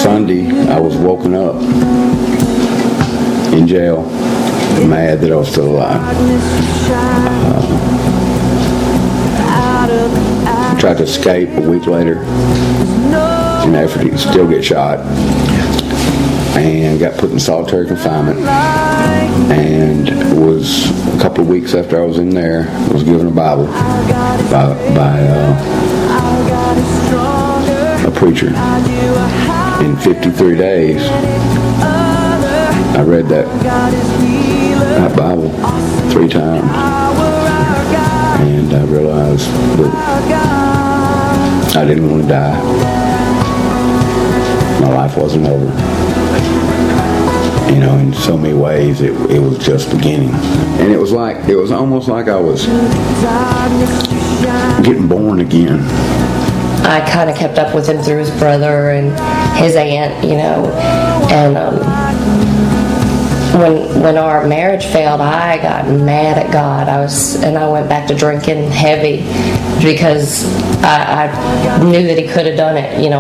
Sunday, I was woken up in jail, mad that I was still alive. Tried to escape a week later in an effort to still get shot, and got put in solitary confinement, and was a couple of weeks after I was in there, was given a Bible by a preacher. In 53 days, I read that Bible 3 times, and I realized that I didn't want to die. My life wasn't over. You know, in so many ways, it was just beginning. And it was almost like I was getting born again. I kind of kept up with him through his brother and his aunt, you know, and when our marriage failed, I got mad at God. I went back to drinking heavy because I knew that He could have done it. You know,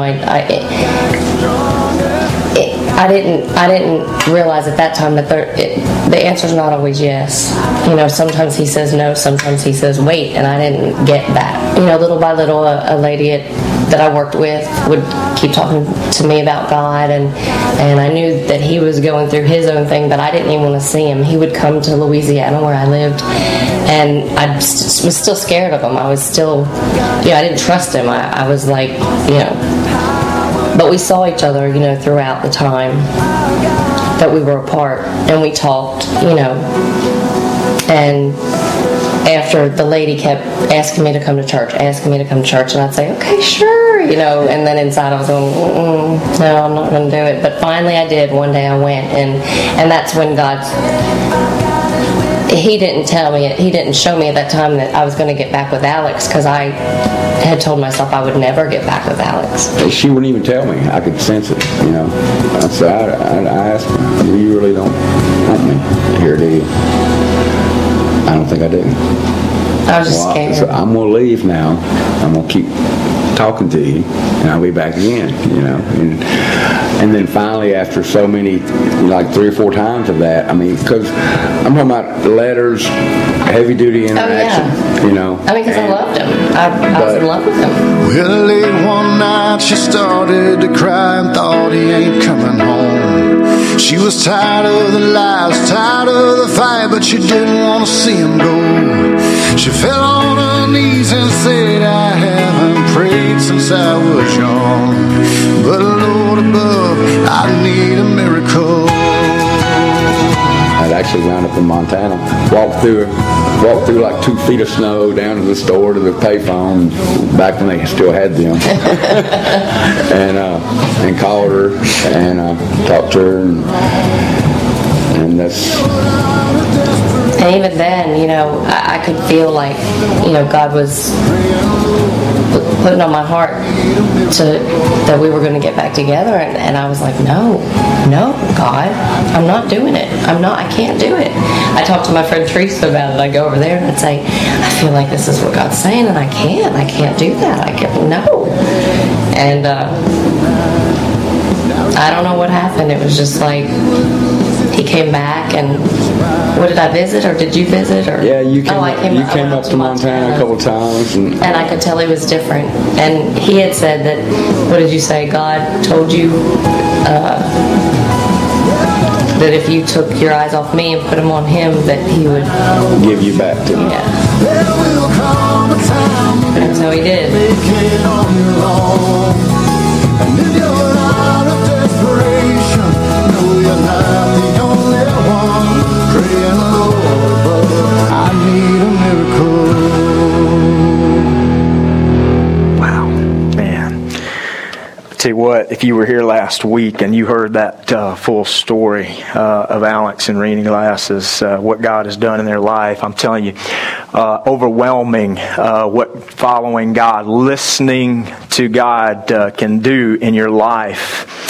I didn't realize at that time that the answer's not always yes. You know, sometimes He says no, sometimes He says wait, and I didn't get that. You know, little by little, a lady that I worked with would keep talking to me about God, and I knew that he was going through his own thing, but I didn't even want to see him. He would come to Louisiana where I lived, and I was still scared of him. I was still, you know, I didn't trust him. I was like, you know, but we saw each other, you know, throughout the time that we were apart, and we talked, you know, and after the lady kept asking me to come to church, and I'd say, okay, sure, you know, and then inside I was going, no, I'm not going to do it. But finally I did. One day I went, and that's when God, He didn't tell me, He didn't show me at that time that I was going to get back with Alex, because I had told myself I would never get back with Alex. She wouldn't even tell me. I could sense it, you know. So I asked her, you really don't want me here, do you? I don't think I do. I was just scared. So I'm going to leave now. I'm going to keep talking to you, and I'll be back again, you know. And then finally, after so many, like 3 or 4 times of that, I mean, because I'm talking about letters, heavy-duty interaction, you know. I mean, because I loved him. I was in love with him. Well, late one night, she started to cry and thought he ain't coming home. She was tired of the lies, tired of the fight, but she didn't want to see him go. She fell on her knees and said, I haven't prayed since I was young, but Lord above, I need a miracle. I'd actually wound up in Montana, walked through like 2 feet of snow down to the store, to the payphone, back when they still had them, and called her and talked to her, and that's. And even then, you know, I could feel like, you know, God was putting on my heart that we were going to get back together, and I was like, no, God, I'm not doing it. I can't do it. I talked to my friend Teresa about it. I go over there and I'd say, I feel like this is what God's saying, and I can't do that. No. And I don't know what happened. It was just like, he came back, and what, did I visit, or did you visit? Or yeah, you came up to Montana a couple times, and I could tell he was different. And he had said that, what did you say? God told you that if you took your eyes off me and put them on him, that he would give you back to me. Yeah. And so he did. Wow, man. Tell you what, if you were here last week and you heard that full story of Alex and Renee Glasses, what God has done in their life, I'm telling you, overwhelming what following God, listening to God can do in your life.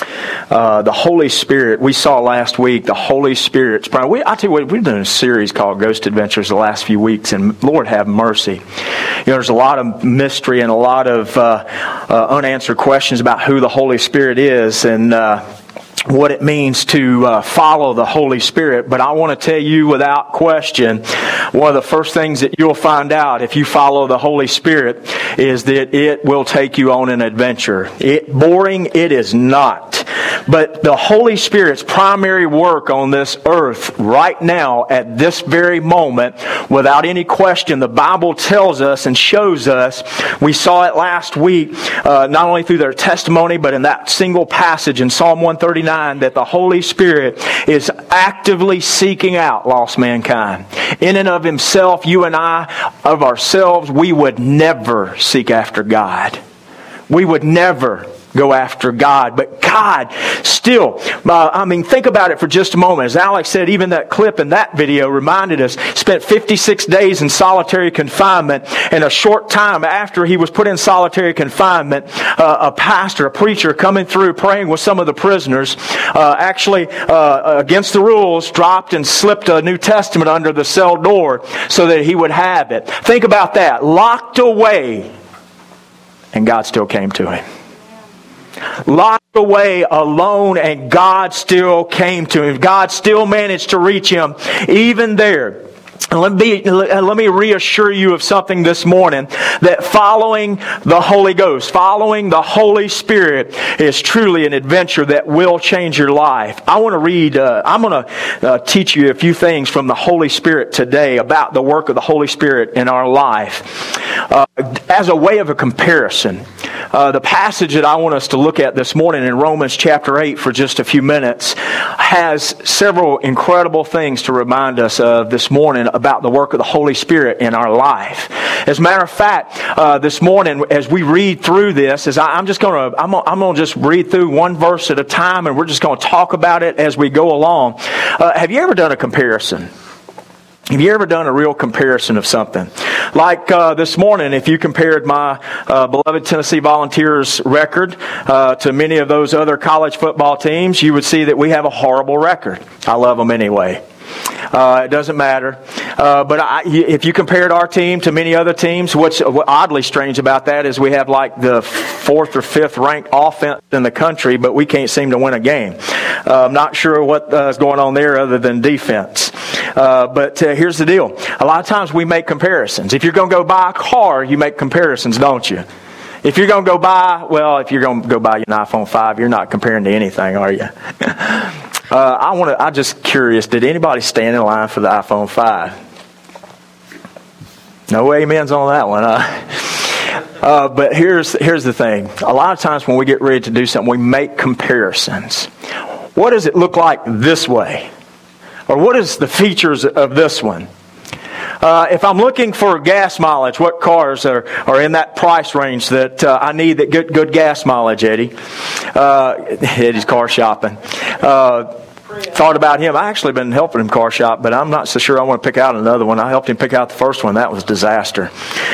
The Holy Spirit, we saw last week, the Holy Spirit's power. I tell you what, we've done a series called Ghost Adventures the last few weeks, and Lord have mercy. There's a lot of mystery and a lot of unanswered questions about who the Holy Spirit is, and what it means to follow the Holy Spirit. But I want to tell you without question, one of the first things that you'll find out if you follow the Holy Spirit is that it will take you on an adventure. Boring, it is not. But the Holy Spirit's primary work on this earth right now at this very moment, without any question, the Bible tells us and shows us, we saw it last week, not only through their testimony, but in that single passage in Psalm 139, that the Holy Spirit is actively seeking out lost mankind. In and of himself, you and I, of ourselves, we would never seek after God. We would never go after God. But God still, think about it for just a moment. As Alex said, even that clip in that video reminded us, spent 56 days in solitary confinement, and a short time after he was put in solitary confinement, a pastor, a preacher coming through praying with some of the prisoners, against the rules, dropped and slipped a New Testament under the cell door so that he would have it. Think about that. Locked away, and God still came to him. Locked away, alone, and God still came to him. God still managed to reach him even there. And let me reassure you of something this morning, that following the Holy Ghost, following the Holy Spirit is truly an adventure that will change your life. I want to read, I'm going to teach you a few things from the Holy Spirit today about the work of the Holy Spirit in our life. As a way of a comparison, the passage that I want us to look at this morning in Romans chapter 8 for just a few minutes has several incredible things to remind us of this morning about the work of the Holy Spirit in our life. As a matter of fact, this morning as we read through this, I'm going to just read through one verse at a time, and we're just going to talk about it as we go along. Have you ever done a comparison? Have you ever done a real comparison of something? Like this morning, if you compared my beloved Tennessee Volunteers record to many of those other college football teams, you would see that we have a horrible record. I love them anyway. It doesn't matter. But if you compared our team to many other teams, what's oddly strange about that is we have like the 4th or 5th ranked offense in the country, but we can't seem to win a game. I'm not sure what is going on there other than defense. But here's the deal. A lot of times we make comparisons. If you're going to go buy a car, you make comparisons, don't you? If you're going to go buy an iPhone 5, you're not comparing to anything, are you? I'm just curious, did anybody stand in line for the iPhone 5? No amens on that one, huh? But here's the thing. A lot of times when we get ready to do something, we make comparisons. What does it look like this way? Or what is the features of this one? If I'm looking for gas mileage, what cars are in that price range that I need that get good gas mileage, Eddie? Eddie's car shopping. Thought about him. I actually been helping him car shop, but I'm not so sure I want to pick out another one. I helped him pick out the first one. That was a disaster.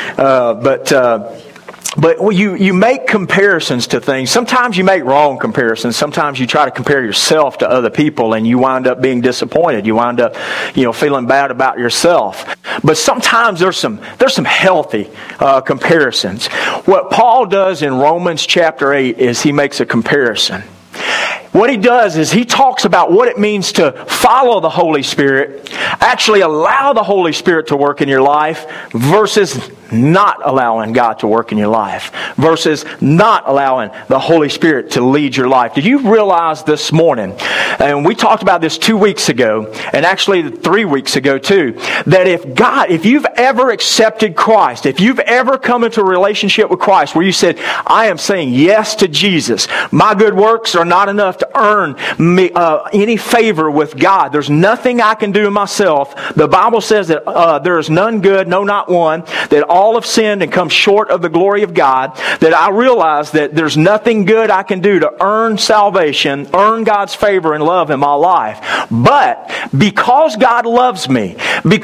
But you make comparisons to things. Sometimes you make wrong comparisons. Sometimes you try to compare yourself to other people and you wind up being disappointed. You wind up, feeling bad about yourself. But sometimes there's some healthy comparisons. What Paul does in Romans chapter 8 is he makes a comparison. What he does is he talks about what it means to follow the Holy Spirit, actually allow the Holy Spirit to work in your life, versus not allowing God to work in your life, versus not allowing the Holy Spirit to lead your life. Did you realize this morning, and we talked about this 2 weeks ago, and actually 3 weeks ago too, that if you've ever accepted Christ, if you've ever come into a relationship with Christ where you said, I am saying yes to Jesus, my good works are not enough to earn me any favor with God. There's nothing I can do myself. The Bible says that there is none good, no, not one, that all have sinned and come short of the glory of God, that I realize that there's nothing good I can do to earn salvation, earn God's favor and love in my life. But because God loves me,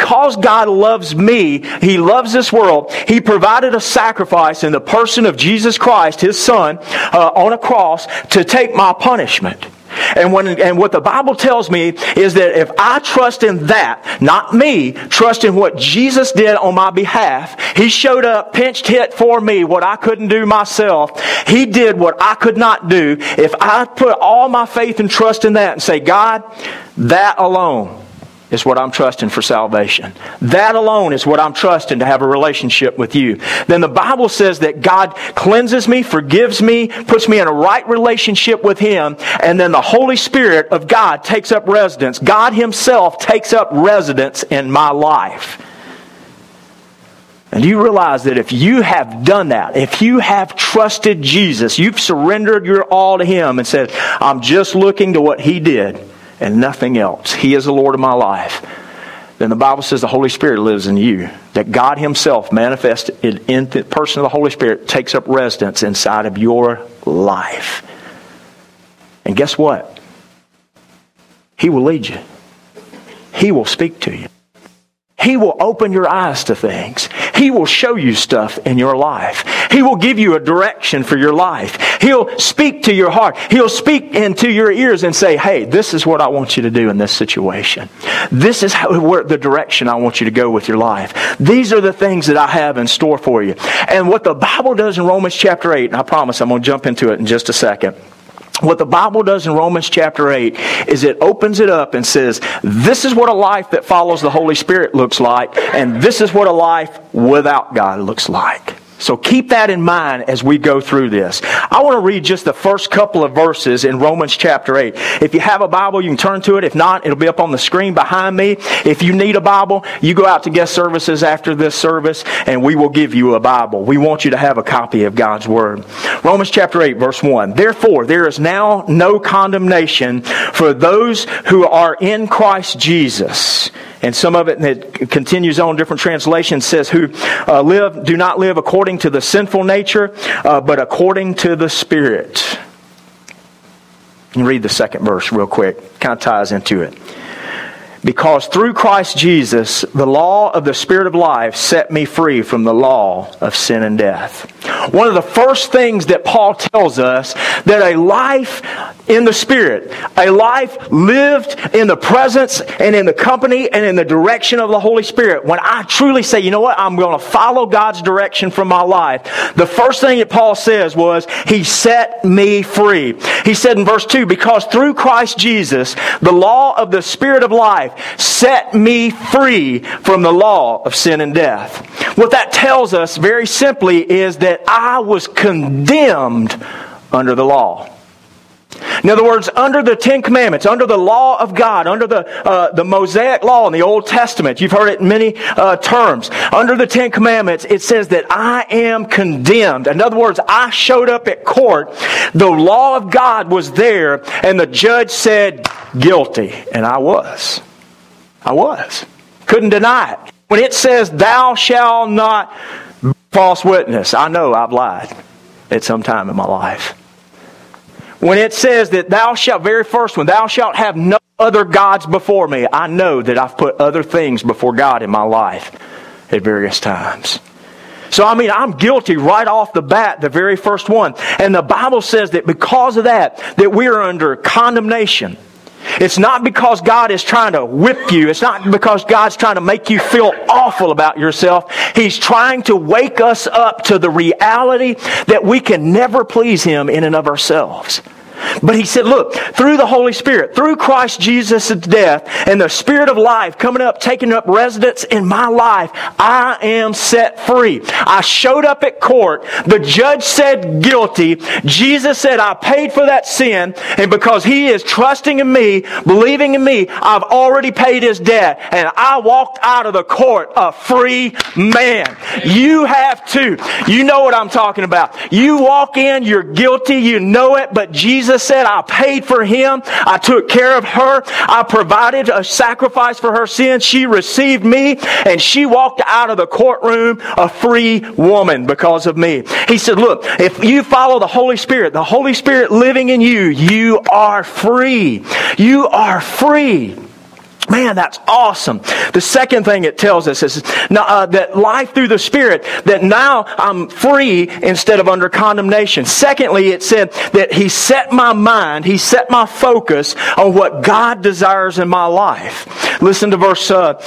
He loves this world, He provided a sacrifice in the person of Jesus Christ, His Son, on a cross to take my punishment. And what the Bible tells me is that if I trust in that, not me, trust in what Jesus did on my behalf, He showed up, pinched hit for me what I couldn't do myself. He did what I could not do. If I put all my faith and trust in that and say, God, that alone is what I'm trusting for salvation. That alone is what I'm trusting to have a relationship with you. Then the Bible says that God cleanses me, forgives me, puts me in a right relationship with Him, and then the Holy Spirit of God takes up residence. God Himself takes up residence in my life. And do you realize that if you have done that, if you have trusted Jesus, you've surrendered your all to Him and said, I'm just looking to what He did and nothing else. He is the Lord of my life. Then the Bible says the Holy Spirit lives in you. That God Himself manifested in the person of the Holy Spirit takes up residence inside of your life. And guess what? He will lead you. He will speak to you. He will open your eyes to things. He will show you stuff in your life. He will give you a direction for your life. He'll speak to your heart. He'll speak into your ears and say, hey, this is what I want you to do in this situation. This is the direction I want you to go with your life. These are the things that I have in store for you. And what the Bible does in Romans chapter 8, and I promise I'm going to jump into it in just a second. What the Bible does in Romans chapter 8 is it opens it up and says, this is what a life that follows the Holy Spirit looks like, and this is what a life without God looks like. So keep that in mind as we go through this. I want to read just the first couple of verses in Romans chapter 8. If you have a Bible, you can turn to it. If not, it'll be up on the screen behind me. If you need a Bible, you go out to guest services after this service, and we will give you a Bible. We want you to have a copy of God's Word. Romans chapter 8, verse 1. Therefore, there is now no condemnation for those who are in Christ Jesus. And some of it that continues on, different translations, says, who do not live according to the sinful nature, but according to the Spirit. You read the second verse real quick. Kind of ties into it. Because through Christ Jesus, the law of the Spirit of life set me free from the law of sin and death. One of the first things that Paul tells us, that a life in the Spirit, a life lived in the presence and in the company and in the direction of the Holy Spirit, when I truly say, you know what, I'm going to follow God's direction for my life, the first thing that Paul says was, He set me free. He said in verse 2, because through Christ Jesus, the law of the Spirit of life set me free from the law of sin and death. What that tells us very simply is that I was condemned under the law. In other words, under the Ten Commandments, under the law of God, under the Mosaic law in the Old Testament, you've heard it in many terms. Under the Ten Commandments, it says that I am condemned. In other words, I showed up at court, the law of God was there, and the judge said, guilty. And I was. Couldn't deny it. When it says, thou shalt not bear false witness, I know I've lied at some time in my life. When it says that thou shalt, very first one, thou shalt have no other gods before me, I know that I've put other things before God in my life at various times. So I'm guilty right off the bat, the very first one. And the Bible says that because of that we are under condemnation. It's not because God is trying to whip you. It's not because God's trying to make you feel awful about yourself. He's trying to wake us up to the reality that we can never please Him in and of ourselves. But He said, look, through the Holy Spirit, through Christ Jesus' death, and the Spirit of life coming up, taking up residence in my life, I am set free. I showed up at court. The judge said guilty. Jesus said, I paid for that sin. And because He is trusting in me, believing in me, I've already paid His debt. And I walked out of the court a free man. You have too. You know what I'm talking about. You walk in, you're guilty, you know it, but Jesus said, I paid for him. I took care of her. I provided a sacrifice for her sin. She received me, and she walked out of the courtroom a free woman because of me. He said, look, if you follow the Holy Spirit living in you, you are free. You are free. Man, that's awesome. The second thing it tells us is that life through the Spirit, that now I'm free instead of under condemnation. Secondly, it said that He set my mind, He set my focus on what God desires in my life. Listen to verse 5.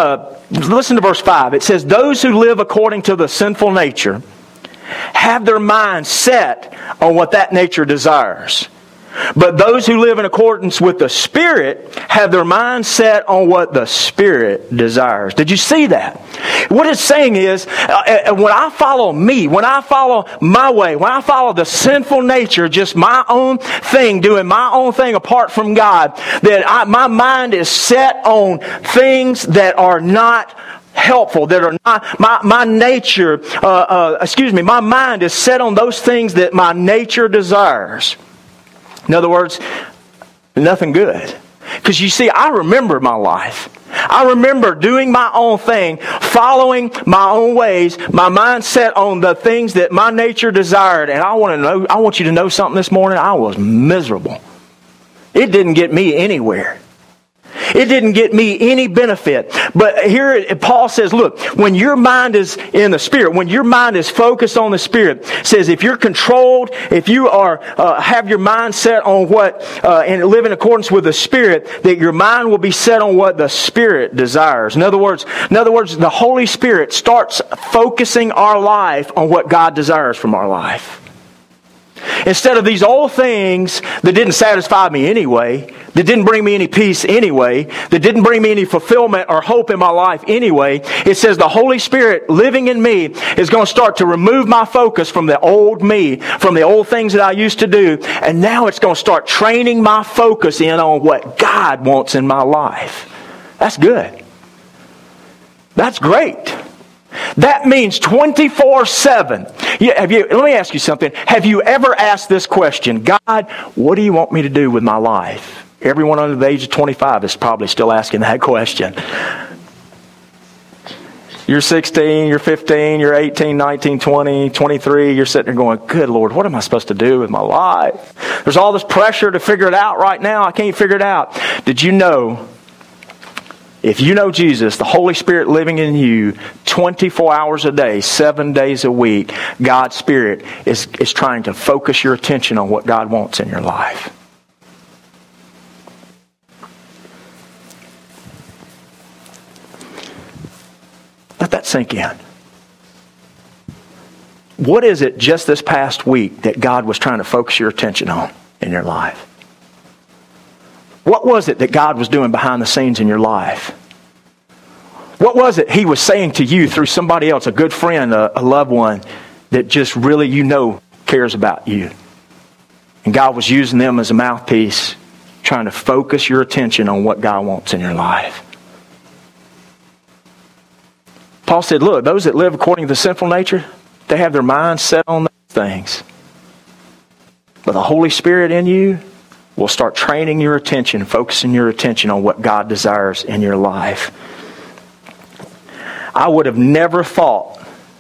It says, those who live according to the sinful nature have their mind set on what that nature desires. But those who live in accordance with the Spirit have their mind set on what the Spirit desires. Did you see that? What it's saying is, when I follow me, when I follow my way, when I follow the sinful nature, just my own thing, doing my own thing apart from God, that my mind is set on things that are not helpful, that are not my nature. My mind is set on those things that my nature desires. In other words, nothing good. Because you see, I remember my life. I remember doing my own thing, following my own ways, my mind set on the things that my nature desired. And I want you to know something this morning. I was miserable. It didn't get me anywhere. It didn't get me any benefit. But here Paul says, look, when your mind is in the Spirit, when your mind is focused on the Spirit, says if you're controlled, if you are have your mind set on what and live in accordance with the Spirit, that your mind will be set on what the Spirit desires. In other words, the Holy Spirit starts focusing our life on what God desires from our life. Instead of these old things that didn't satisfy me anyway, that didn't bring me any peace anyway, that didn't bring me any fulfillment or hope in my life anyway, it says the Holy Spirit living in me is going to start to remove my focus from the old me, from the old things that I used to do, and now it's going to start training my focus in on what God wants in my life. That's good. That's great. That means 24/7. Let me ask you something. Have you ever asked this question? God, what do you want me to do with my life? Everyone under the age of 25 is probably still asking that question. You're 16, you're 15, you're 18, 19, 20, 23. You're sitting there going, good Lord, what am I supposed to do with my life? There's all this pressure to figure it out right now. I can't figure it out. Did you know, if you know Jesus, the Holy Spirit living in you 24 hours a day, 7 days a week, God's Spirit is trying to focus your attention on what God wants in your life. Let that sink in. What is it just this past week that God was trying to focus your attention on in your life? What was it that God was doing behind the scenes in your life? What was it He was saying to you through somebody else, a good friend, a loved one, that just really cares about you? And God was using them as a mouthpiece, trying to focus your attention on what God wants in your life. Paul said, look, those that live according to the sinful nature, they have their minds set on those things. But the Holy Spirit in you will start training your attention, focusing your attention on what God desires in your life. I would have never thought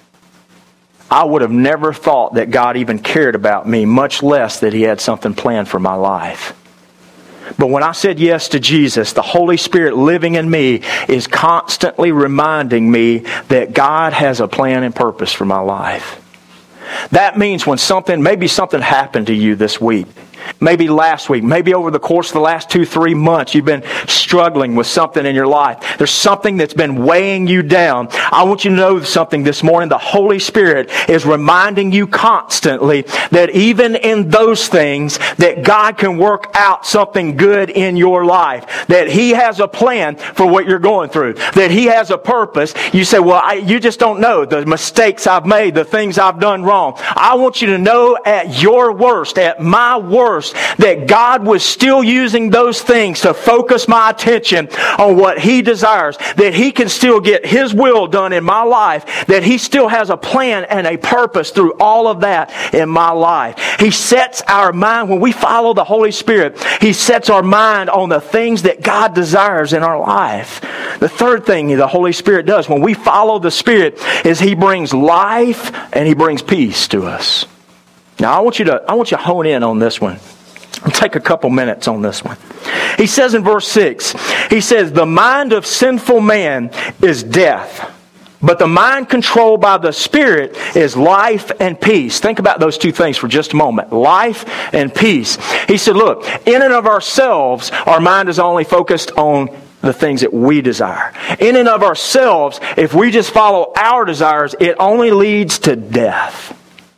that God even cared about me, much less that He had something planned for my life. But when I said yes to Jesus, the Holy Spirit living in me is constantly reminding me that God has a plan and purpose for my life. That means when maybe something happened to you this week, maybe last week, maybe over the course of the last 2-3 months, you've been struggling with something in your life. There's something that's been weighing you down. I want you to know something this morning. The Holy Spirit is reminding you constantly that even in those things, that God can work out something good in your life. That He has a plan for what you're going through. That He has a purpose. You say, well, you just don't know the mistakes I've made, the things I've done wrong. I want you to know at your worst, at my worst, that God was still using those things to focus my attention on what He desires, that He can still get His will done in my life, that He still has a plan and a purpose through all of that in my life. He sets our mind, when we follow the Holy Spirit, He sets our mind on the things that God desires in our life. The third thing the Holy Spirit does when we follow the Spirit is He brings life and He brings peace to us. Now I want you to hone in on this one. I'll take a couple minutes on this one. He says in verse 6, he says, the mind of sinful man is death, but the mind controlled by the Spirit is life and peace. Think about those two things for just a moment. Life and peace. He said, look, in and of ourselves, our mind is only focused on the things that we desire. In and of ourselves, if we just follow our desires, it only leads to death.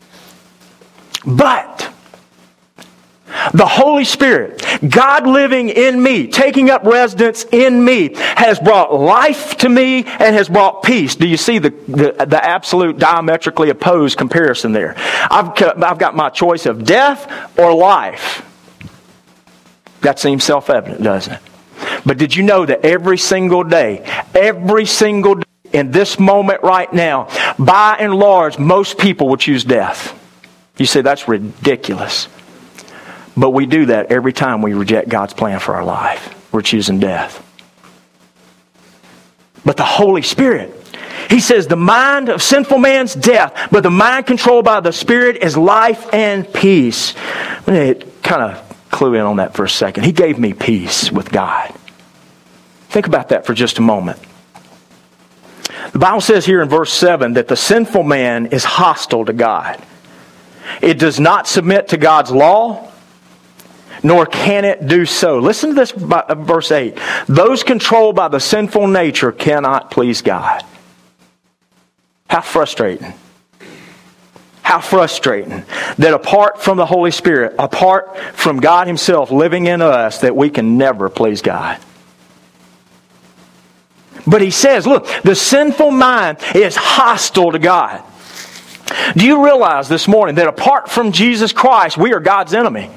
But the Holy Spirit, God living in me, taking up residence in me, has brought life to me and has brought peace. Do you see the absolute diametrically opposed comparison there? I've got my choice of death or life. That seems self-evident, doesn't it? But did you know that every single day, in this moment right now, by and large, most people will choose death? You say, that's ridiculous. But we do that every time we reject God's plan for our life. We're choosing death. But the Holy Spirit, He says, the mind of sinful man's death, but the mind controlled by the Spirit is life and peace. Let me kind of clue in on that for a second. He gave me peace with God. Think about that for just a moment. The Bible says here in verse 7 that the sinful man is hostile to God. It does not submit to God's law, nor can it do so. Listen to this, verse 8. Those controlled by the sinful nature cannot please God. How frustrating. How frustrating that apart from the Holy Spirit, apart from God Himself living in us, that we can never please God. But He says, look, the sinful mind is hostile to God. Do you realize this morning that apart from Jesus Christ, we are God's enemy?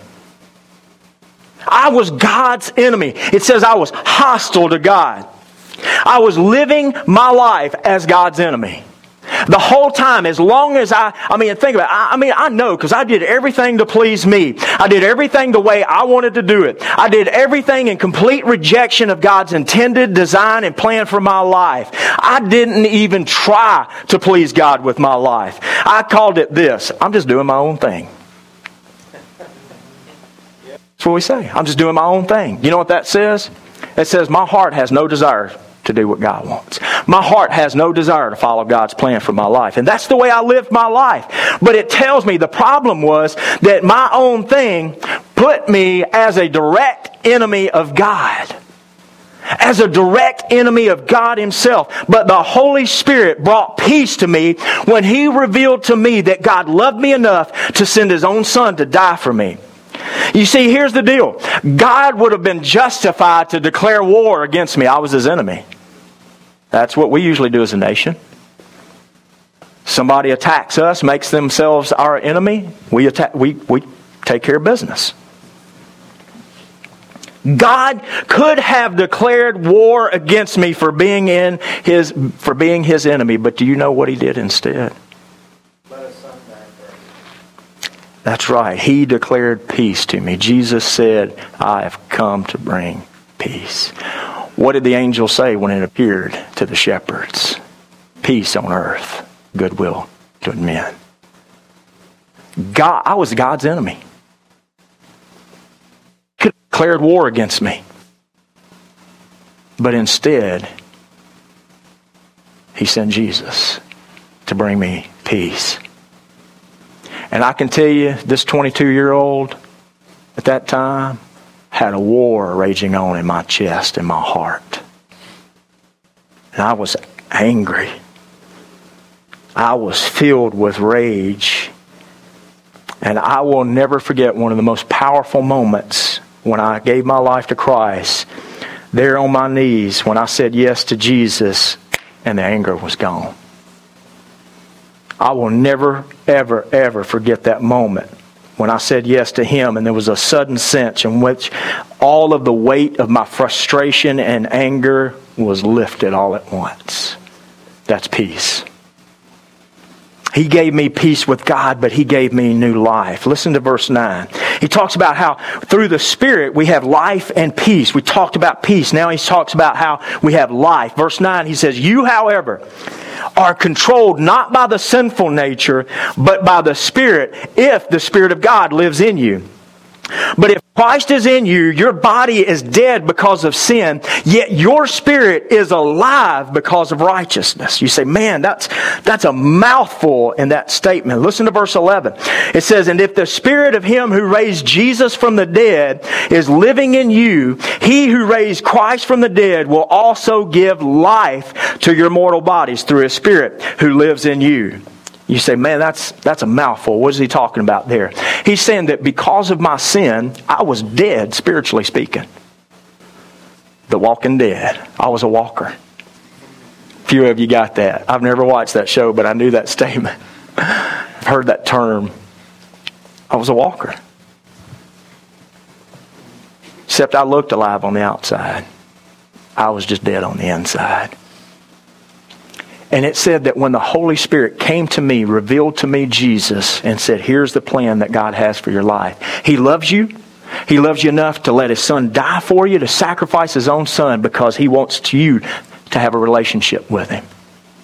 I was God's enemy. It says I was hostile to God. I was living my life as God's enemy. The whole time, as long as think about it. I know because I did everything to please me. I did everything the way I wanted to do it. I did everything in complete rejection of God's intended design and plan for my life. I didn't even try to please God with my life. I called it this: I'm just doing my own thing. That's what we say. I'm just doing my own thing. You know what that says? It says my heart has no desire to do what God wants. My heart has no desire to follow God's plan for my life. And that's the way I lived my life. But it tells me the problem was that my own thing put me as a direct enemy of God. As a direct enemy of God Himself. But the Holy Spirit brought peace to me when He revealed to me that God loved me enough to send His own Son to die for me. You see, here's the deal. God would have been justified to declare war against me. I was His enemy. That's what we usually do as a nation. Somebody attacks us, makes themselves our enemy. We take care of business. God could have declared war against me for being His enemy, but do you know what He did instead? That's right. He declared peace to me. Jesus said, I have come to bring peace. What did the angel say when it appeared to the shepherds? Peace on earth, goodwill to men. I was God's enemy. He could have declared war against me. But instead, He sent Jesus to bring me peace. And I can tell you, this 22-year-old at that time had a war raging on in my chest and my heart. And I was angry. I was filled with rage. And I will never forget one of the most powerful moments when I gave my life to Christ. There on my knees when I said yes to Jesus and the anger was gone. I will never, ever, ever forget that moment when I said yes to Him and there was a sudden sense in which all of the weight of my frustration and anger was lifted all at once. That's peace. He gave me peace with God, but He gave me new life. Listen to verse 9. He talks about how through the Spirit we have life and peace. We talked about peace. Now He talks about how we have life. Verse 9, He says, you, however, are controlled not by the sinful nature, but by the Spirit, if the Spirit of God lives in you. But if Christ is in you, your body is dead because of sin, yet your spirit is alive because of righteousness. You say, man, that's a mouthful in that statement. Listen to verse 11. It says, and if the spirit of him who raised Jesus from the dead is living in you, he who raised Christ from the dead will also give life to your mortal bodies through his spirit who lives in you. You say, man, that's a mouthful. What is he talking about there? He's saying that because of my sin, I was dead, spiritually speaking. The walking dead. I was a walker. Few of you got that. I've never watched that show, but I knew that statement. I've heard that term. I was a walker. Except I looked alive on the outside. I was just dead on the inside. And it said that when the Holy Spirit came to me, revealed to me Jesus, and said, here's the plan that God has for your life. He loves you. He loves you enough to let His Son die for you, to sacrifice His own Son because He wants you to have a relationship with Him.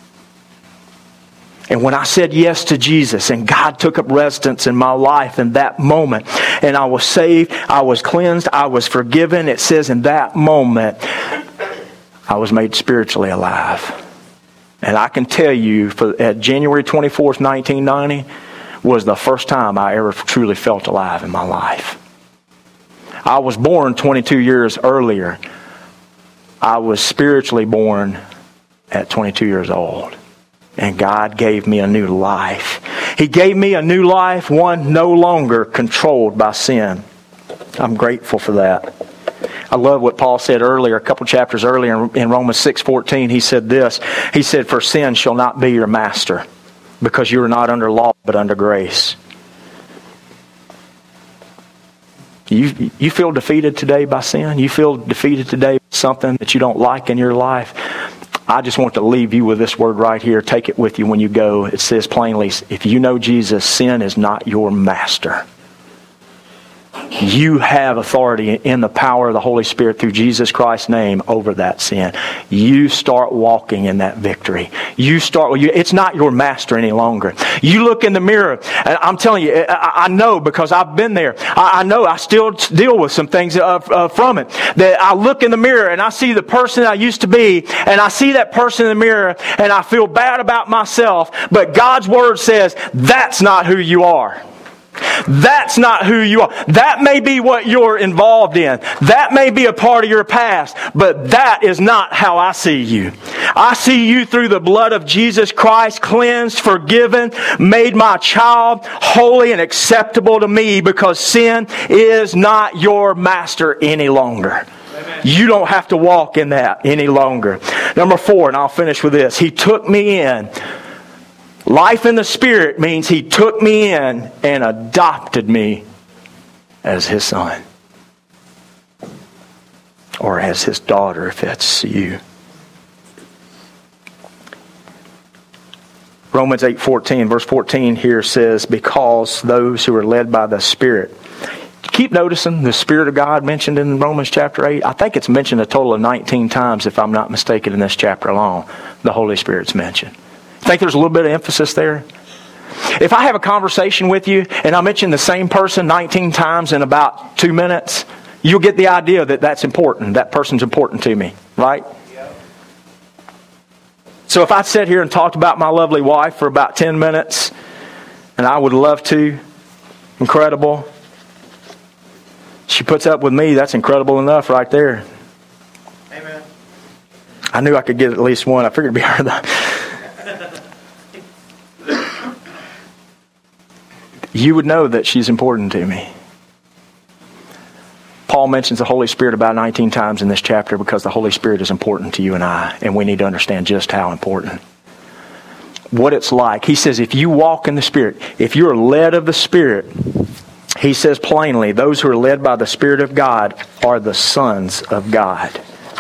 And when I said yes to Jesus and God took up residence in my life in that moment, and I was saved, I was cleansed, I was forgiven, it says in that moment, I was made spiritually alive. And I can tell you, at January 24th, 1990, was the first time I ever truly felt alive in my life. I was born 22 years earlier. I was spiritually born at 22 years old. And God gave me a new life. He gave me a new life, one no longer controlled by sin. I'm grateful for that. I love what Paul said earlier, a couple chapters earlier in Romans 6:14. He said this. He said, for sin shall not be your master, because you are not under law, but under grace. You feel defeated today by sin? You feel defeated today by something that you don't like in your life? I just want to leave you with this word right here. Take it with you when you go. It says plainly, if you know Jesus, sin is not your master. You have authority in the power of the Holy Spirit through Jesus Christ's name over that sin. You start walking in that victory. It's not your master any longer. You look in the mirror, and I'm telling you, I know because I've been there. I know I still deal with some things from it. That I look in the mirror and I see the person I used to be, and I see that person in the mirror, and I feel bad about myself. But God's Word says that's not who you are. That's not who you are. That may be what you're involved in. That may be a part of your past. But that is not how I see you. I see you through the blood of Jesus Christ, cleansed, forgiven, made my child, holy and acceptable to me, because sin is not your master any longer. You don't have to walk in that any longer. Number 4, and I'll finish with this. He took me in. Life in the Spirit means He took me in and adopted me as His son. Or as His daughter, if that's you. Romans 8:14, verse 14 here says, because those who are led by the Spirit. Keep noticing the Spirit of God mentioned in Romans chapter 8. I think it's mentioned a total of 19 times, if I'm not mistaken, in this chapter alone. The Holy Spirit's mentioned. Think there's a little bit of emphasis there? If I have a conversation with you and I mention the same person 19 times in about 2 minutes, you'll get the idea that that's important. That person's important to me, right? Yep. So if I sat here and talked about my lovely wife for about 10 minutes, and I would love to, incredible. She puts up with me, that's incredible enough right there. Amen. I knew I could get at least one. I figured it'd be her though. You would know that she's important to me. Paul mentions the Holy Spirit about 19 times in this chapter because the Holy Spirit is important to you and I, and we need to understand just how important. What it's like. He says if you walk in the Spirit, if you're led of the Spirit, he says plainly, those who are led by the Spirit of God are the sons of God.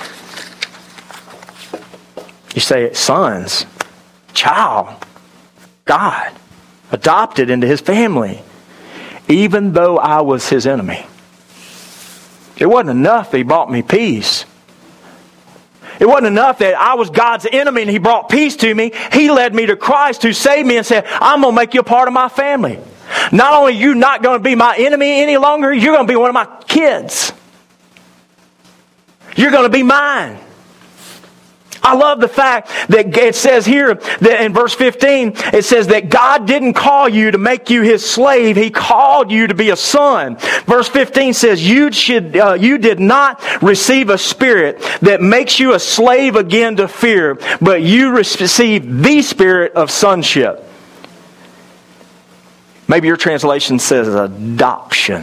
You say, sons, child, God, adopted into His family, even though I was His enemy. It wasn't enough that He brought me peace. It wasn't enough that I was God's enemy and He brought peace to me. He led me to Christ who saved me and said, I'm going to make you a part of my family. not only are you not going to be my enemy any longer, you're going to be one of my kids. You're going to be mine. I love the fact that it says here that in verse 15, it says that God didn't call you to make you His slave. He called you to be a son. Verse 15 says, you did not receive a spirit that makes you a slave again to fear, but you received the spirit of sonship. Maybe your translation says adoption.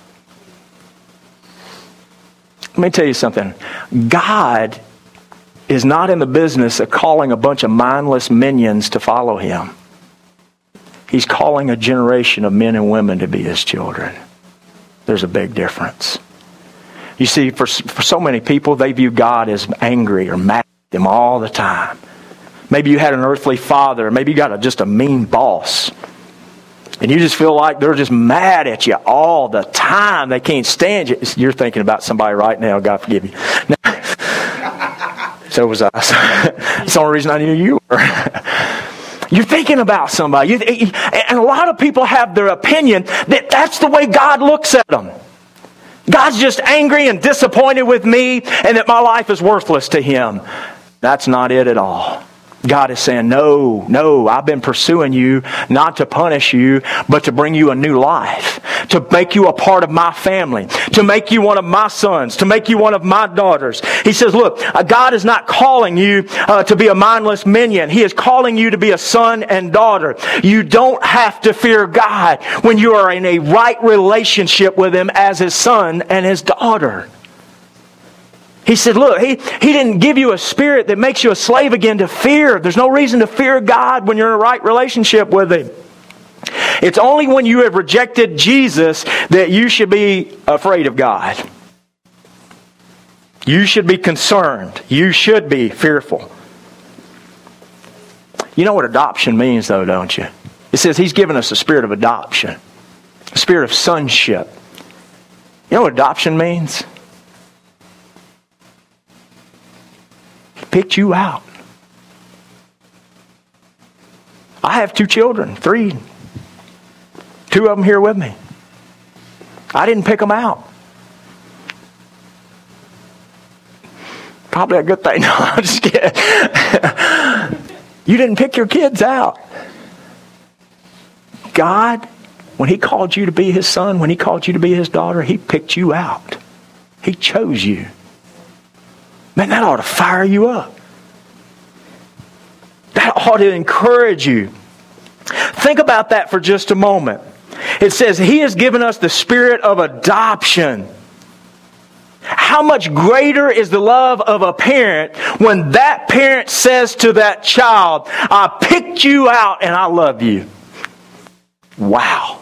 Let me tell you something. God is not in the business of calling a bunch of mindless minions to follow Him. He's calling a generation of men and women to be His children. There's a big difference. You see, for so many people, they view God as angry or mad at them all the time. Maybe you had an earthly father. Maybe you got just a mean boss. And you just feel like they're just mad at you all the time. They can't stand you. You're thinking about somebody right now. God forgive you. Now, so was I. That's the only reason I knew you were. You're thinking about somebody. And a lot of people have their opinion that that's the way God looks at them. God's just angry and disappointed with me and that my life is worthless to Him. That's not it at all. God is saying, no, I've been pursuing you not to punish you, but to bring you a new life, to make you a part of my family, to make you one of my sons, to make you one of my daughters. He says, look, God is not calling you to be a mindless minion. He is calling you to be a son and daughter. You don't have to fear God when you are in a right relationship with Him as His son and His daughter. He said, look, he didn't give you a spirit that makes you a slave again to fear. There's no reason to fear God when you're in a right relationship with Him. It's only when you have rejected Jesus that you should be afraid of God. You should be concerned. You should be fearful. You know what adoption means, though, don't you? It says He's given us a spirit of adoption, a spirit of sonship. You know what adoption means? Picked you out. I have 2 children, 3. 2 of them here with me. I didn't pick them out. Probably a good thing. No, I'm just kidding. You didn't pick your kids out. God, when He called you to be His son, when He called you to be His daughter, He picked you out. He chose you. Man, that ought to fire you up. That ought to encourage you. Think about that for just a moment. It says He has given us the spirit of adoption. How much greater is the love of a parent when that parent says to that child, I picked you out and I love you. Wow.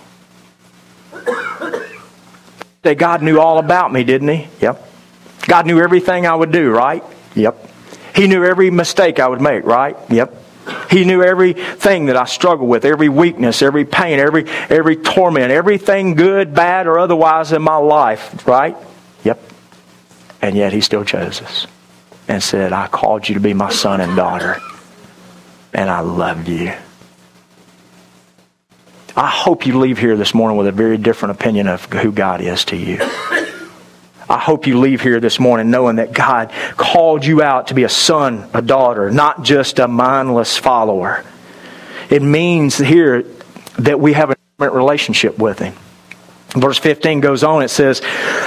That God knew all about me, didn't He? Yep. God knew everything I would do, right? Yep. He knew every mistake I would make, right? Yep. He knew everything that I struggle with, every weakness, every pain, every torment, everything good, bad, or otherwise in my life, right? Yep. And yet He still chose us and said, I called you to be my son and daughter, and I love you. I hope you leave here this morning with a very different opinion of who God is to you. I hope you leave here this morning knowing that God called you out to be a son, a daughter, not just a mindless follower. It means here that we have an intimate relationship with Him. Verse 15 goes on, it says,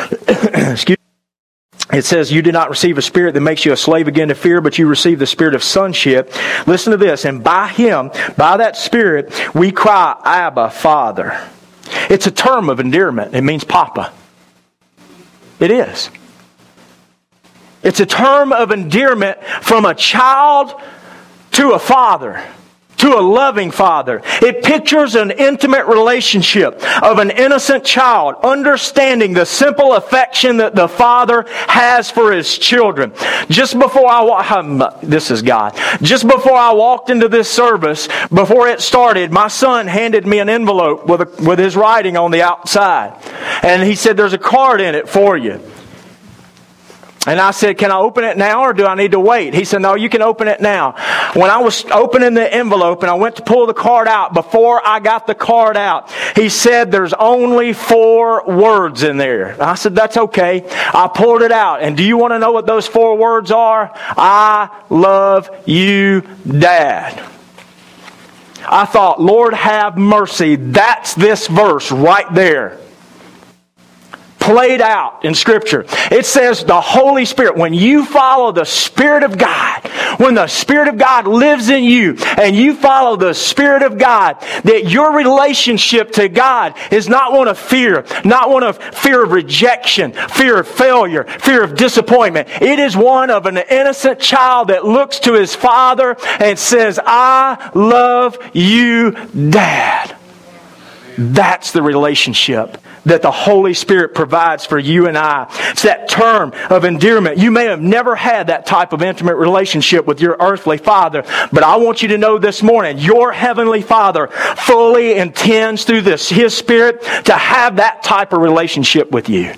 it says, you did not receive a spirit that makes you a slave again to fear, but you received the spirit of sonship. Listen to this, and by Him, by that Spirit, we cry, Abba, Father. It's a term of endearment. It means Papa. It is. It's a term of endearment from a child to a father, to a loving father. It pictures an intimate relationship of an innocent child understanding the simple affection that the father has for his children. Just before this is God. Just before I walked into this service, before it started, my son handed me an envelope with his writing on the outside. And he said, there's a card in it for you. And I said, can I open it now or do I need to wait? He said, no, you can open it now. When I was opening the envelope and I went to pull the card out, before I got the card out, he said, there's only 4 words in there. I said, that's okay. I pulled it out. And do you want to know what those 4 words are? I love you, Dad. I thought, Lord, have mercy. That's this verse right there. Played out in Scripture. It says the Holy Spirit, when you follow the Spirit of God, when the Spirit of God lives in you and you follow the Spirit of God, that your relationship to God is not one of fear, not one of fear of rejection, fear of failure, fear of disappointment. It is one of an innocent child that looks to his father and says, I love you, Dad. That's the relationship that the Holy Spirit provides for you and I. It's that term of endearment. You may have never had that type of intimate relationship with your earthly father, but I want you to know this morning, your heavenly Father fully intends through His Spirit to have that type of relationship with you.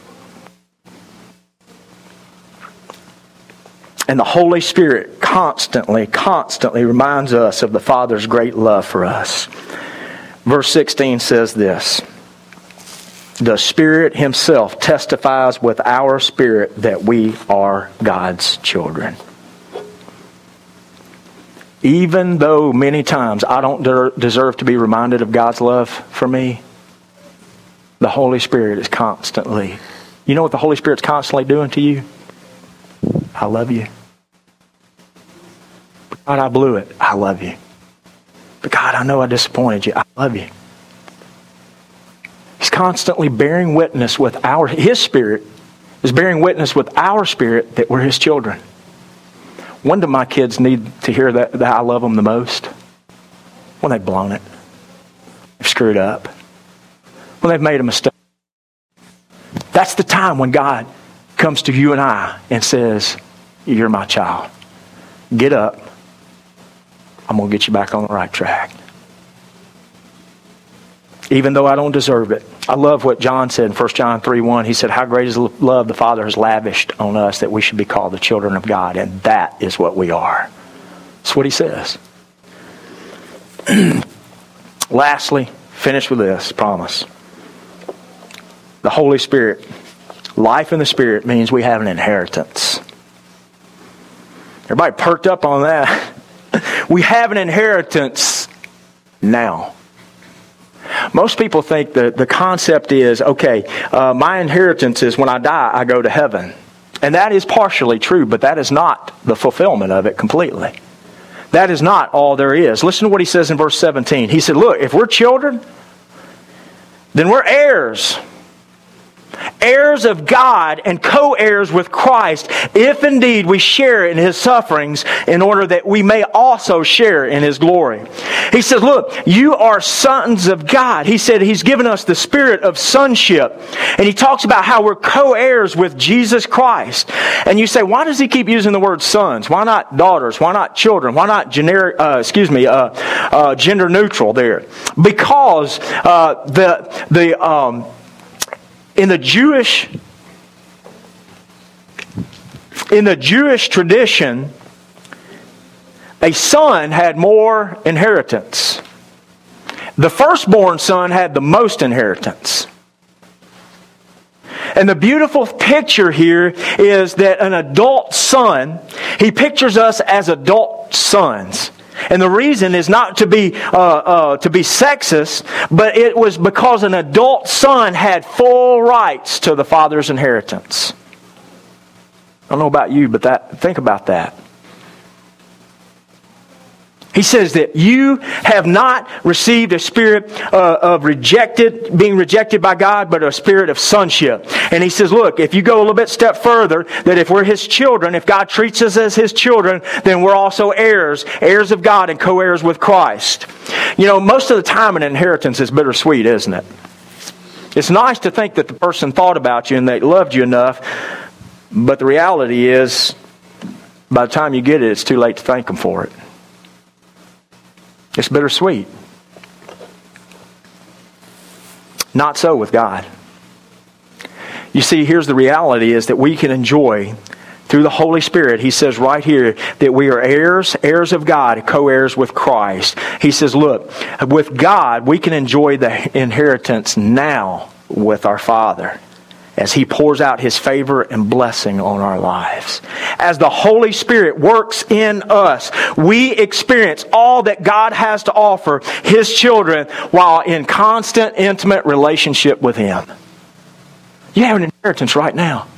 And the Holy Spirit constantly reminds us of the Father's great love for us. Verse 16 says this, the Spirit Himself testifies with our spirit that we are God's children. Even though many times I don't deserve to be reminded of God's love for me, the Holy Spirit is constantly, you know what the Holy Spirit's constantly doing to you? I love you. God, I blew it. I love you. But God, I know I disappointed you. I love you. He's constantly bearing witness with His Spirit is bearing witness with our spirit that we're His children. When do my kids need to hear that I love them the most? When they've blown it. They've screwed up. When they've made a mistake. That's the time when God comes to you and I and says, you're my child. Get up. I'm going to get you back on the right track. Even though I don't deserve it. I love what John said in 1 John 3:1. He said, how great is the love the Father has lavished on us that we should be called the children of God. And that is what we are. That's what he says. Lastly, finish with this, promise. The Holy Spirit. Life in the Spirit means we have an inheritance. Everybody perked up on that. We have an inheritance now. Most people think that the concept is, okay, my inheritance is when I die, I go to heaven. And that is partially true, but that is not the fulfillment of it completely. That is not all there is. Listen to what he says in verse 17. He said, look, if we're children, then we're heirs. Heirs of God and co-heirs with Christ, if indeed we share in His sufferings, in order that we may also share in His glory. He says, look, you are sons of God. He said He's given us the spirit of sonship. And He talks about how we're co-heirs with Jesus Christ. And you say, why does He keep using the word sons? Why not daughters? Why not children? Why not gender neutral there? Because in the Jewish tradition, a son had more inheritance. The firstborn son had the most inheritance. And the beautiful picture here is that an adult son, he pictures us as adult sons. And the reason is not to be sexist, but it was because an adult son had full rights to the father's inheritance. I don't know about you, but think about that. He says that you have not received a spirit of being rejected by God, but a spirit of sonship. And he says, look, if you go a little step further, that if we're His children, if God treats us as His children, then we're also heirs of God and co-heirs with Christ. You know, most of the time an inheritance is bittersweet, isn't it? It's nice to think that the person thought about you and they loved you enough, but the reality is, by the time you get it, it's too late to thank them for it. It's bittersweet. Not so with God. You see, here's the reality is that we can enjoy through the Holy Spirit, he says right here that we are heirs, heirs of God, co-heirs with Christ. He says, look, with God, we can enjoy the inheritance now with our Father as He pours out His favor and blessing on our lives. As the Holy Spirit works in us, we experience all that God has to offer His children while in constant, intimate relationship with Him. You have an inheritance right now.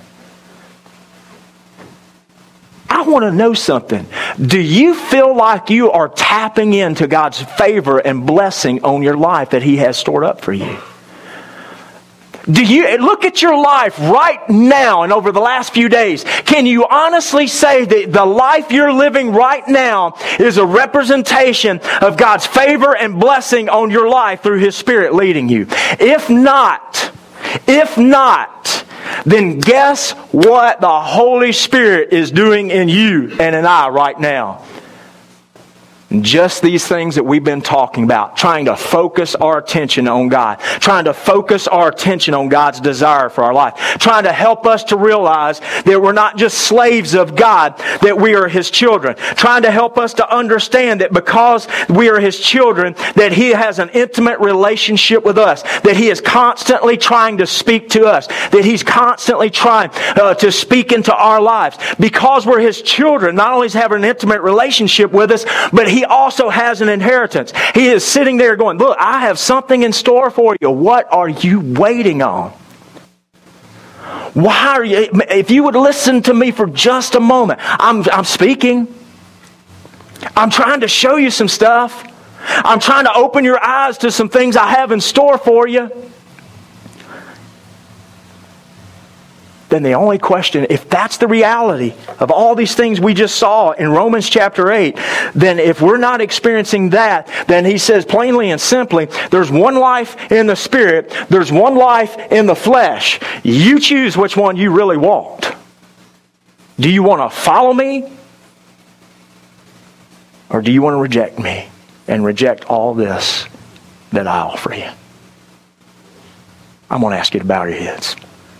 I want to know something. Do you feel like you are tapping into God's favor and blessing on your life that He has stored up for you? Do you look at your life right now and over the last few days? Can you honestly say that the life you're living right now is a representation of God's favor and blessing on your life through His Spirit leading you? If not, then guess what the Holy Spirit is doing in you and in I right now? Just these things that we've been talking about, trying to focus our attention on God, trying to focus our attention on God's desire for our life, trying to help us to realize that we're not just slaves of God, that we are His children, trying to help us to understand that because we are His children, that He has an intimate relationship with us, that He is constantly trying to speak to us, that He's constantly trying to speak into our lives. Because we're His children, not only does He have an intimate relationship with us, but He also has an inheritance. He is sitting there going, look, I have something in store for you. What are you waiting on? Why are you? If you would listen to me for just a moment. I'm speaking. I'm trying to show you some stuff. I'm trying to open your eyes to some things I have in store for you. Then the only question, if that's the reality of all these things we just saw in Romans chapter 8, then if we're not experiencing that, then he says plainly and simply, there's one life in the Spirit, there's one life in the flesh. You choose which one you really want. Do you want to follow me? Or do you want to reject me and reject all this that I offer you? I'm going to ask you to bow your heads.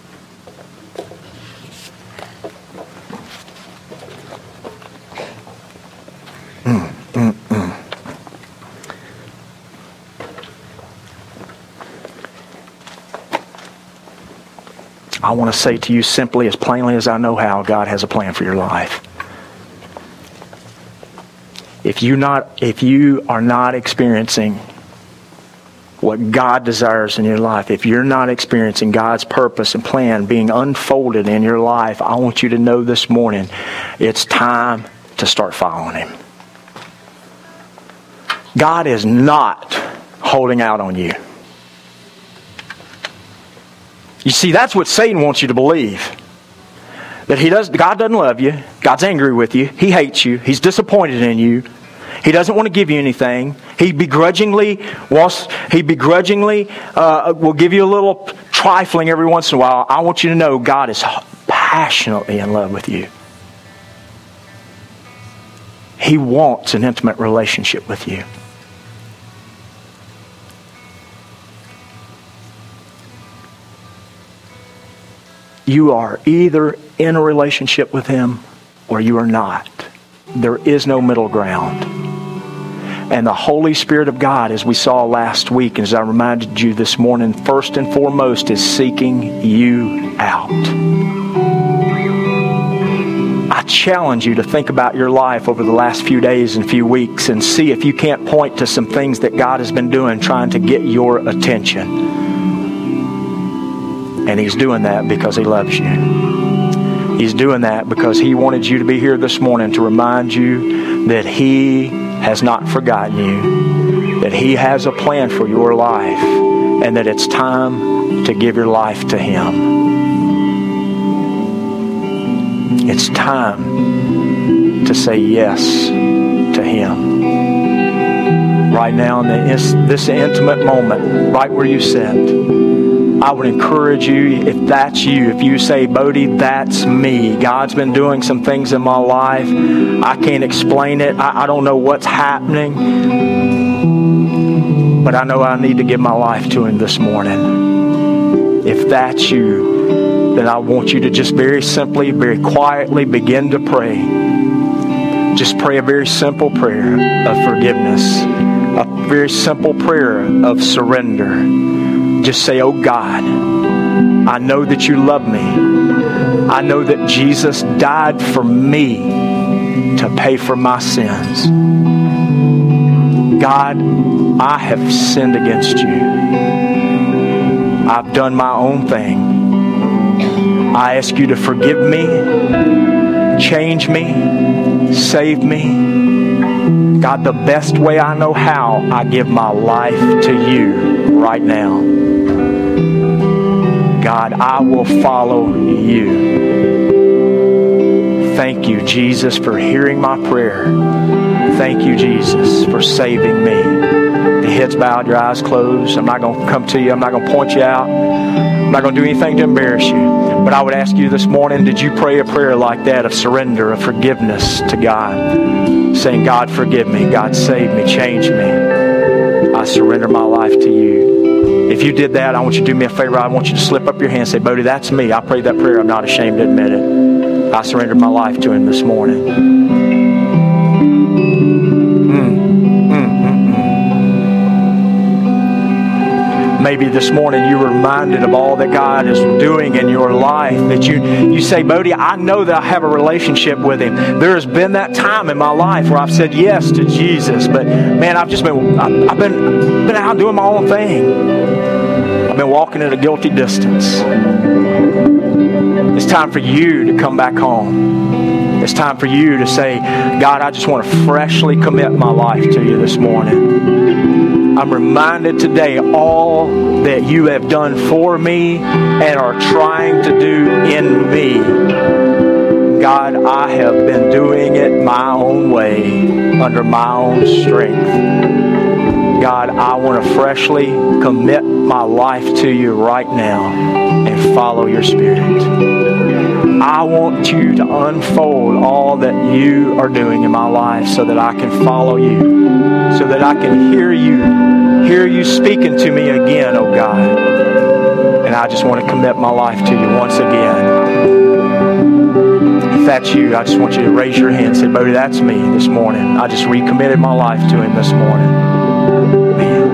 I want to say to you simply, as plainly as I know how, God has a plan for your life. If you are not experiencing what God desires in your life, if you're not experiencing God's purpose and plan being unfolded in your life, I want you to know this morning, it's time to start following Him. God is not holding out on you. You see, that's what Satan wants you to believe. That God doesn't love you. God's angry with you. He hates you. He's disappointed in you. He doesn't want to give you anything. He begrudgingly will give you a little trifling every once in a while. I want you to know God is passionately in love with you. He wants an intimate relationship with you. You are either in a relationship with Him or you are not. There is no middle ground. And the Holy Spirit of God, as we saw last week, and as I reminded you this morning, first and foremost is seeking you out. I challenge you to think about your life over the last few days and few weeks and see if you can't point to some things that God has been doing trying to get your attention. And He's doing that because He loves you. He's doing that because He wanted you to be here this morning to remind you that He has not forgotten you, that He has a plan for your life, and that it's time to give your life to Him. It's time to say yes to Him. Right now, in this intimate moment, right where you sit, I would encourage you, if that's you, if you say, Bodie, that's me. God's been doing some things in my life. I can't explain it. I don't know what's happening. But I know I need to give my life to Him this morning. If that's you, then I want you to just very simply, very quietly begin to pray. Just pray a very simple prayer of forgiveness, a very simple prayer of surrender. Just say, oh God, I know that you love me. I know that Jesus died for me to pay for my sins. God, I have sinned against you. I've done my own thing. I ask you to forgive me, change me, save me. God, the best way I know how, I give my life to you right now. God, I will follow you. Thank you, Jesus, for hearing my prayer. Thank you, Jesus, for saving me. The heads bowed, your eyes closed. I'm not going to come to you. I'm not going to point you out. I'm not going to do anything to embarrass you. But I would ask you this morning, did you pray a prayer like that of surrender, of forgiveness to God? Saying, God, forgive me. God, save me. Change me. I surrender my life to you. If you did that, I want you to do me a favor. I want you to slip up your hand and say, Bodie, that's me. I prayed that prayer. I'm not ashamed to admit it. I surrendered my life to Him this morning. Maybe this morning you were reminded of all that God is doing in your life. That you say, Bodie, I know that I have a relationship with Him. There has been that time in my life where I've said yes to Jesus, but man, I've been out doing my own thing. I've been walking at a guilty distance. It's time for you to come back home. It's time for you to say, God, I just want to freshly commit my life to you this morning. I'm reminded today all that you have done for me and are trying to do in me. God, I have been doing it my own way, under my own strength. God, I want to freshly commit my life to you right now and follow your Spirit. I want you to unfold all that you are doing in my life so that I can follow you, so that I can hear you speaking to me again, oh God. And I just want to commit my life to you once again. If that's you, I just want you to raise your hand and say, Bodie, that's me this morning. I just recommitted my life to Him this morning. Man.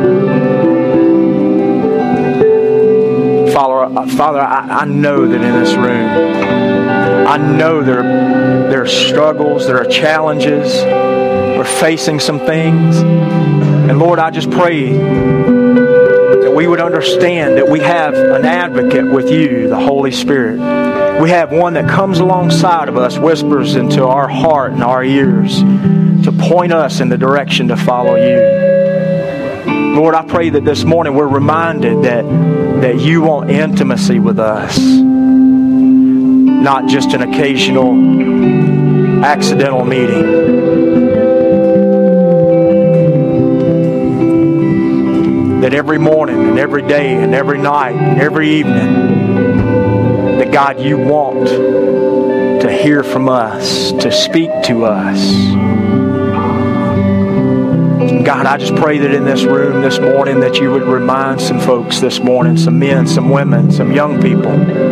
Father, I know that in this room, I know there are struggles, there are challenges. We're facing some things. And Lord, I just pray that we would understand that we have an advocate with you, the Holy Spirit. We have one that comes alongside of us, whispers into our heart and our ears to point us in the direction to follow you. Lord, I pray that this morning we're reminded that you want intimacy with us. Not just an occasional accidental meeting. That every morning and every day and every night and every evening, that God, you want to hear from us, to speak to us. God, I just pray that in this room this morning that you would remind some folks this morning, some men, some women, some young people,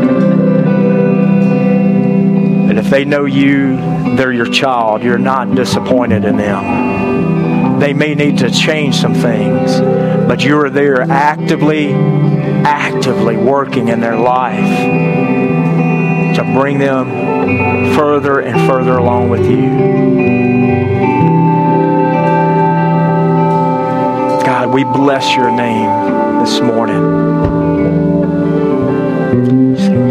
that if they know you, they're your child. You're not disappointed in them. They may need to change some things, but you are there actively working in their life to bring them further and further along with you. God, we bless your name this morning.